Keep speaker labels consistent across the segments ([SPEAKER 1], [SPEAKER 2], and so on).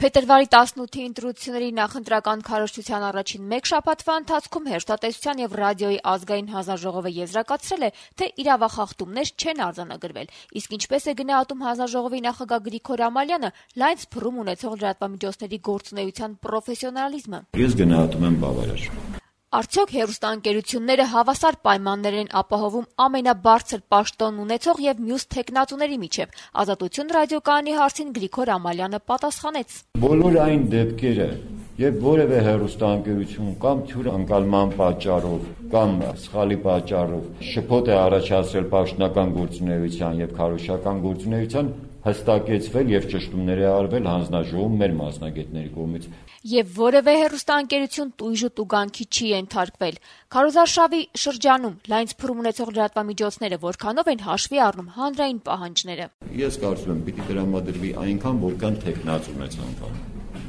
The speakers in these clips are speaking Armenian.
[SPEAKER 1] Փետրվարի 18-ի ընտրությունների նախընտրական քարոզչության առաջին մեկ շաբաթվա ընթացքում հեռուստատեսության եւ ռադիոյի ազգային հանձնաժողովը եզրակացրել է, թե իրավախախտումներ չեն արձանագրվել, իսկ ինչպես է գնահատում հանձնաժողովի նախագահ Գրիգոր Ամալյանը լայն սփռում ունեցող լրատվամիջոցների գործունեության պրոֆեսիոնալիզմը։
[SPEAKER 2] Ես գնահատում եմ բավարար։
[SPEAKER 1] Արդյոք հեռուստաընկերությունները հավասար պայմաններ են ապահովում ամենաբարձր պաշտոնն ունեցող եւ մյուս թեկնածուների միջեւ։ Ազատություն ռադիոկայանի հարցին Գրիգոր Ամալյանը պատասխանեց.
[SPEAKER 2] Բոլոր այն դեպքերը, երբ որևէ հեռուստաընկերություն կամ թյուր ընկալման պատճառով կամ սխալի պատճառով շփոթ է առաջացրել պաշտոնական գործունեության եւ քարոզչական գործունեության, հստակեցվել եւ ճշտումներ է արվել հանձնաժողովում մեր մասնագետների կողմից։
[SPEAKER 1] Եվ որևէ հեռուստաընկերություն տույժ ու տուգանքի չի ենթարկվել։ Քարոզարշավի շրջանում լայն սփռում ունեցող լրատվամիջոցները որքանով են հաշվի առնում հանրային պահանջները։
[SPEAKER 2] Ես կարծում եմ, պիտի տրամադրվի այնքան, որքան թեկնածուն է ցանկանում։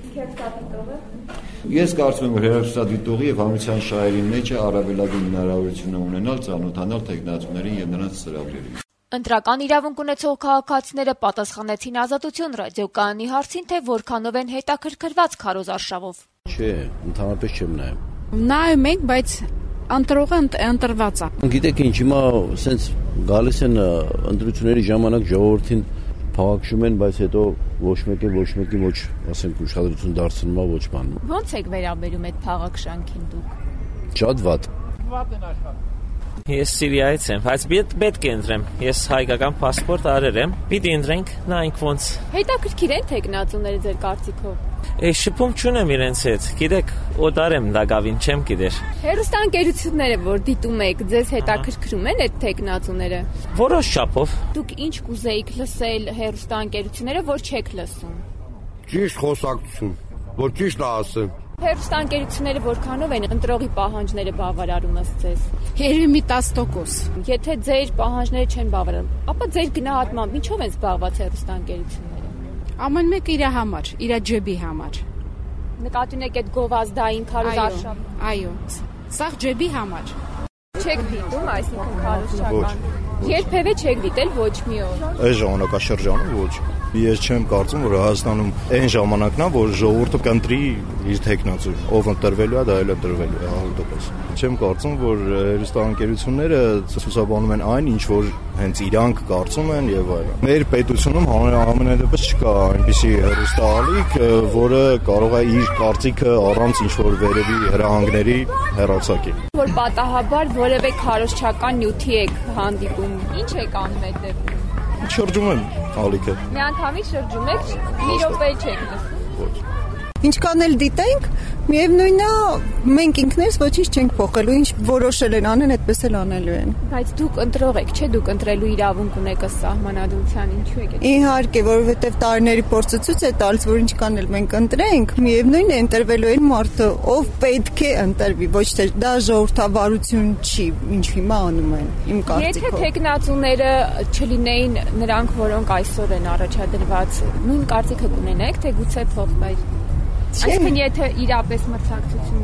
[SPEAKER 2] Ես կարծում եմ, որ հեռուստադիտողի եւ հանրության շահերի մեջ է առավելագույն հնարավորություն ունենալ ծանոթանալ թեկնածուներին եւ նրանց ծրագրերին։
[SPEAKER 1] Ընտրական իրավունք ունեցող քաղաքացիները պատասխանեցին Ազատություն ռադիոկայանի հարցին, թե որքանով են հետաքրքրված քարոզարշավով։
[SPEAKER 3] Չէ, ընդհանրապես չեմ նայում։
[SPEAKER 4] Նայում ենք, բայց ընտրողը ընտրված է։
[SPEAKER 3] Գիտեք ինչ, հիմա սենց գալիս են ընտրությունների ժամանակ ժողովրդին փաղաքշում են, բայց հետո ոչ մեկի ոչ, ասենք, ուշադրություն դարձնում է ոչ բան։
[SPEAKER 1] Ո՞նց եք վերաբերում այդ փաղաքշանքին դուք։
[SPEAKER 3] Շատ վատ։
[SPEAKER 4] Վատ են աշխատում։
[SPEAKER 5] Ես Սիրիայից եմ, բայց պետք է ընտրեմ։ Ես հայկական պասպորտ արել եմ։ Պիտի ընտրենք, նայենք ոնց։
[SPEAKER 1] Հետաքրքիր են թեկնածուները ձեր կարծիքով։
[SPEAKER 5] Շփում չունեմ իրենց հետ։ Գիտեք, օտար եմ դակավին, չեմ գիտեր։
[SPEAKER 1] Հեռուստաընկերությունները, որ դիտում եք, ձեզ հետաքրքրում են այդ թեկնածուները։
[SPEAKER 5] Որոշ չափով։
[SPEAKER 1] Դուք ինչ կուզեիք լսել հեռուստաընկերությունները, որ չեք լսում։
[SPEAKER 6] Ճիշտ խոսակցություն, որ ճիշտ ասեմ։
[SPEAKER 1] Հեռուստաընկերությունները որքանով են ընտրողի պահանջները բավարարում ըստ ձեզ։
[SPEAKER 4] Երևի մի 10%։
[SPEAKER 1] Եթե ձեր պահանջները չեն բավարարում, ապա ձեր գնահատմամբ ինչով են զբաղված հեռուստաընկերությունները։
[SPEAKER 4] Ամեն մեկը իր համար, իր ջեբի համար։
[SPEAKER 1] Նկատի ունեք այդ գովազդային քարոզարշավ։
[SPEAKER 4] Այո։ Սա ջեբի համար։
[SPEAKER 1] Չեք դիտում, այսինքն քարոզչական։ Երբևէ չեք դիտել ոչ մի օր։
[SPEAKER 7] Այս ժամանակաշրջանում ոչ։ Ես չեմ կարծում, որ Հայաստանում այն ժամանակն է, որ ժողովուրդը կընտրի իր թեկնածուն, ով ընտրվելու է, դա էլ ընտրվելու է 100%։ Չեմ կարծում, որ հեռուստաընկերությունները ցուցաբանում են այն, ինչ որ հենց իրանք կարծում են եւ այլն։ Մեր պետությունում ամենայնպես չկա այնպիսի հեռուստաալիք, որը կարող է իր կարծիքը առանց ինչ որ վերևի հրահանգների հեռացակի։
[SPEAKER 1] Որ պատահաբար որևէ քարոզչական նյութի եք հանդիպում, ինչ եք անում այդ դեպքում։
[SPEAKER 7] Շրջում եմ ալիքը։
[SPEAKER 1] Միանգամից շրջում եք, մի րոպե չեք լսում։
[SPEAKER 7] Ոչ։
[SPEAKER 8] Ինչքան էլ դիտենք, միևնույնն է, մենք ինքներս ոչինչ չենք փոխելու, ինչ որոշել են անեն, այդպես էլ անելու են։
[SPEAKER 1] Բայց դուք ընտրող եք, չէ՞, դուք ընտրելու իրավունք ունեք ըստ սահմանադրության, ինչու եք։
[SPEAKER 8] Իհարկե, որովհետև տարիների փորձը ցույց է տալիս, որ ինչքան էլ մենք ընտրենք, միևնույնն է ընտրվելու են մարդը, ով պետք է ընտրվի, ոչ թե դա ժողովրդավարություն չի, ինչ հիմա անում են, իմ կարծիքով։
[SPEAKER 1] Եթե թեկնածուները չլինեին նրանք, որոնք այսօր են առաջադրված, նույն կարծիքը կունենայիք, թե գուցե փոխվի։ Այսինքն եթե իրապես մրցակցություն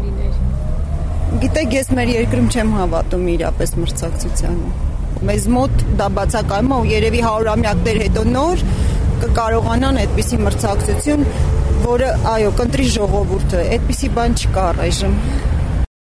[SPEAKER 1] լիներ։
[SPEAKER 8] Գիտեք, ես մեր երկրում չեմ հավատում իրապես մրցակցությանը։ Մեզ մոտ դա բացակայում է ու երևի 100-ամյակներ հետո նոր կկարողանան այդպիսի մրցակցություն, որը այո, կընտրի ժողովուրդը, այդպիսի բան չկա առայժմ։